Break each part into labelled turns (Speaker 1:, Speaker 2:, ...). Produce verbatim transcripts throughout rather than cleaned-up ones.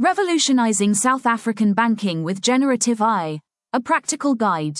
Speaker 1: Revolutionizing South African Banking with Generative A I, a Practical Guide.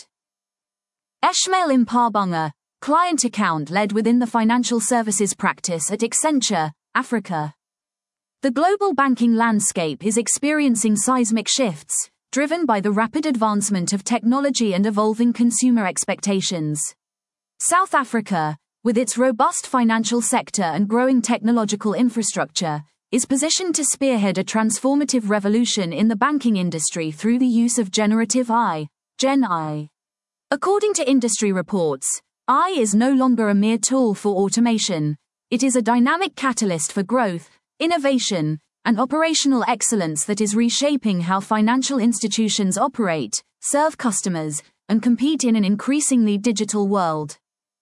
Speaker 1: Ishmael Mpabanga, client account led within the financial services practice at Accenture, Africa. The global banking landscape is experiencing seismic shifts, driven by the rapid advancement of technology and evolving consumer expectations. South Africa, with its robust financial sector and growing technological infrastructure, is positioned to spearhead a transformative revolution in the banking industry through the use of generative A I, Gen A I. According to industry reports, A I is no longer a mere tool for automation. It is a dynamic catalyst for growth, innovation, and operational excellence that is reshaping how financial institutions operate, serve customers, and compete in an increasingly digital world.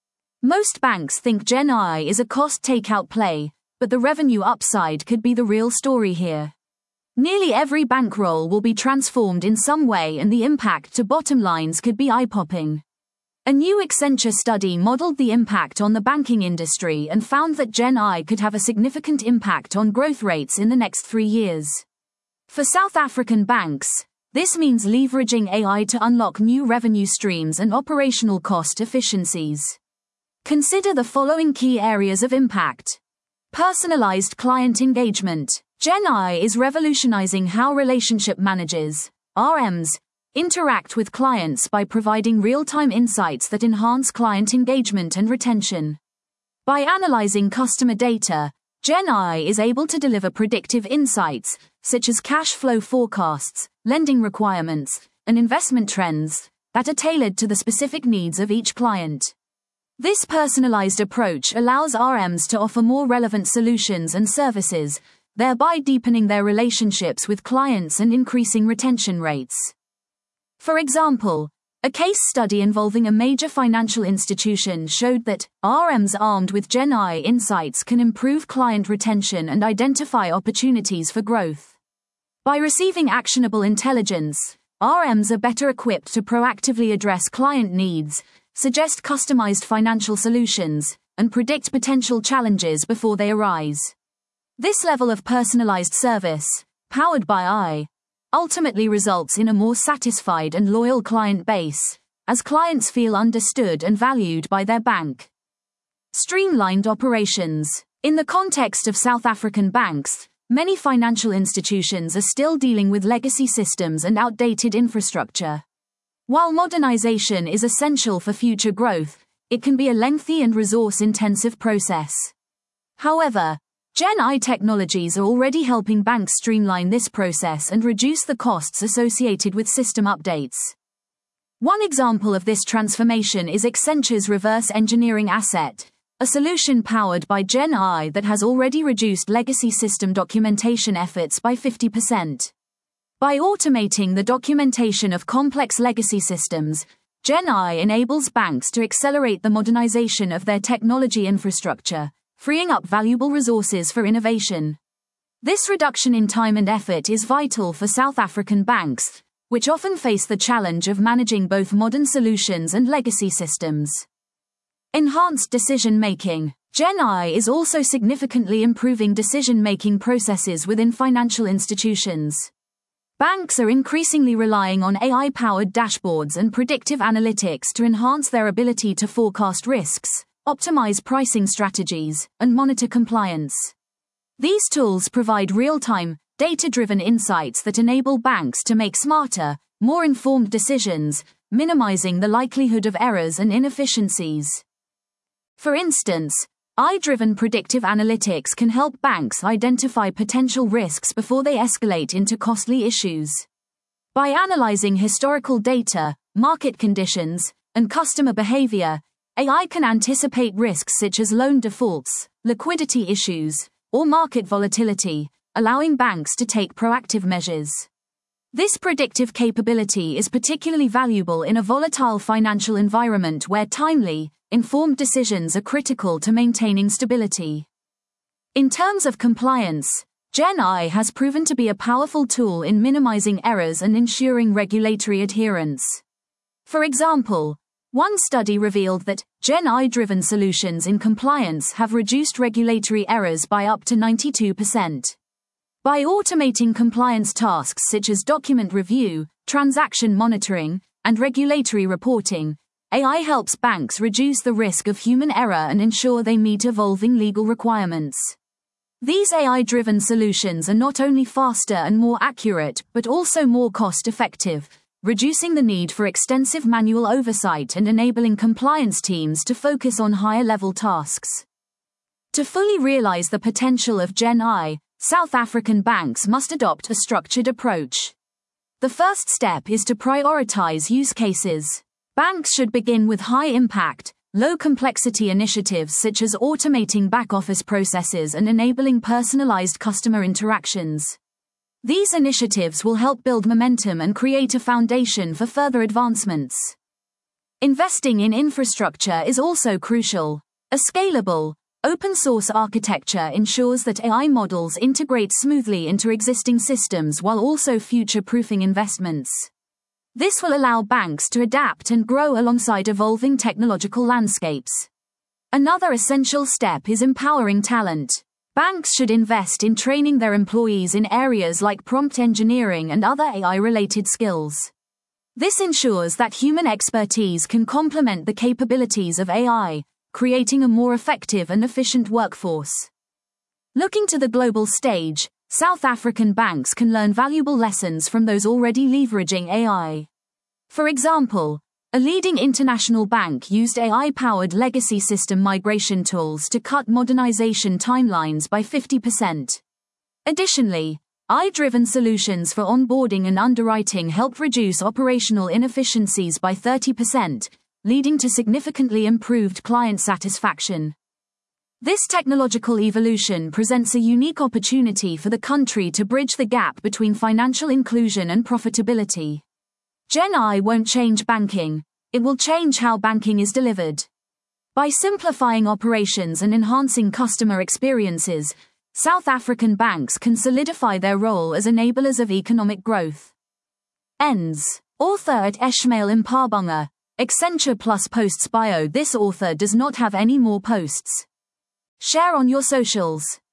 Speaker 1: Most banks think Gen A I is a cost takeout play, but the revenue upside could be the real story here. Nearly every bankroll will be transformed in some way, and the impact to bottom lines could be eye-popping. A new Accenture study modeled the impact on the banking industry and found that Gen A I could have a significant impact on growth rates in the next three years. For South African banks, this means leveraging A I to unlock new revenue streams and operational cost efficiencies. Consider the following key areas of impact. Personalized client engagement. Gen A I is revolutionizing how relationship managers, R Ms, interact with clients by providing real-time insights that enhance client engagement and retention. By analyzing customer data, Gen A I is able to deliver predictive insights, such as cash flow forecasts, lending requirements, and investment trends, that are tailored to the specific needs of each client. This personalized approach allows R Ms to offer more relevant solutions and services, thereby deepening their relationships with clients and increasing retention rates. For example, a case study involving a major financial institution showed that R Ms armed with Gen A I insights can improve client retention and identify opportunities for growth. By receiving actionable intelligence, R Ms are better equipped to proactively address client needs, suggest customized financial solutions, and predict potential challenges before they arise. This level of personalized service, powered by A I, ultimately results in a more satisfied and loyal client base, as clients feel understood and valued by their bank. Streamlined operations. In the context of South African banks, many financial institutions are still dealing with legacy systems and outdated infrastructure. While modernization is essential for future growth, it can be a lengthy and resource-intensive process. However, Gen A I technologies are already helping banks streamline this process and reduce the costs associated with system updates. One example of this transformation is Accenture's reverse engineering asset, a solution powered by Gen A I that has already reduced legacy system documentation efforts by fifty percent. By automating the documentation of complex legacy systems, Gen A I enables banks to accelerate the modernization of their technology infrastructure, freeing up valuable resources for innovation. This reduction in time and effort is vital for South African banks, which often face the challenge of managing both modern solutions and legacy systems. Enhanced decision-making. Gen A I is also significantly improving decision-making processes within financial institutions. Banks are increasingly relying on A I-powered dashboards and predictive analytics to enhance their ability to forecast risks, optimize pricing strategies, and monitor compliance. These tools provide real-time, data-driven insights that enable banks to make smarter, more informed decisions, minimizing the likelihood of errors and inefficiencies. For instance, A I-driven predictive analytics can help banks identify potential risks before they escalate into costly issues. By analyzing historical data, market conditions, and customer behavior, A I can anticipate risks such as loan defaults, liquidity issues, or market volatility, allowing banks to take proactive measures. This predictive capability is particularly valuable in a volatile financial environment where timely, informed decisions are critical to maintaining stability. In terms of compliance, Gen A I has proven to be a powerful tool in minimizing errors and ensuring regulatory adherence. For example, one study revealed that Gen A I-driven solutions in compliance have reduced regulatory errors by up to ninety-two percent. By automating compliance tasks such as document review, transaction monitoring, and regulatory reporting, A I helps banks reduce the risk of human error and ensure they meet evolving legal requirements. These A I-driven solutions are not only faster and more accurate, but also more cost-effective, reducing the need for extensive manual oversight and enabling compliance teams to focus on higher-level tasks. To fully realize the potential of Gen A I, South African banks must adopt a structured approach. The first step is to prioritize use cases. Banks should begin with high-impact, low-complexity initiatives such as automating back-office processes and enabling personalized customer interactions. These initiatives will help build momentum and create a foundation for further advancements. Investing in infrastructure is also crucial. A scalable, open-source architecture ensures that A I models integrate smoothly into existing systems while also future-proofing investments. This will allow banks to adapt and grow alongside evolving technological landscapes. Another essential step is empowering talent. Banks should invest in training their employees in areas like prompt engineering and other A I-related skills. This ensures that human expertise can complement the capabilities of A I, creating a more effective and efficient workforce. Looking to the global stage, South African banks can learn valuable lessons from those already leveraging A I. For example, a leading international bank used A I-powered legacy system migration tools to cut modernization timelines by fifty percent. Additionally, A I-driven solutions for onboarding and underwriting helped reduce operational inefficiencies by thirty percent, leading to significantly improved client satisfaction. This technological evolution presents a unique opportunity for the country to bridge the gap between financial inclusion and profitability. Gen A I won't change banking, it will change how banking is delivered. By simplifying operations and enhancing customer experiences, South African banks can solidify their role as enablers of economic growth. Ends. Author at Ishmael Mpabanga, Accenture Plus Posts Bio. This author does not have any more posts. Share on your socials.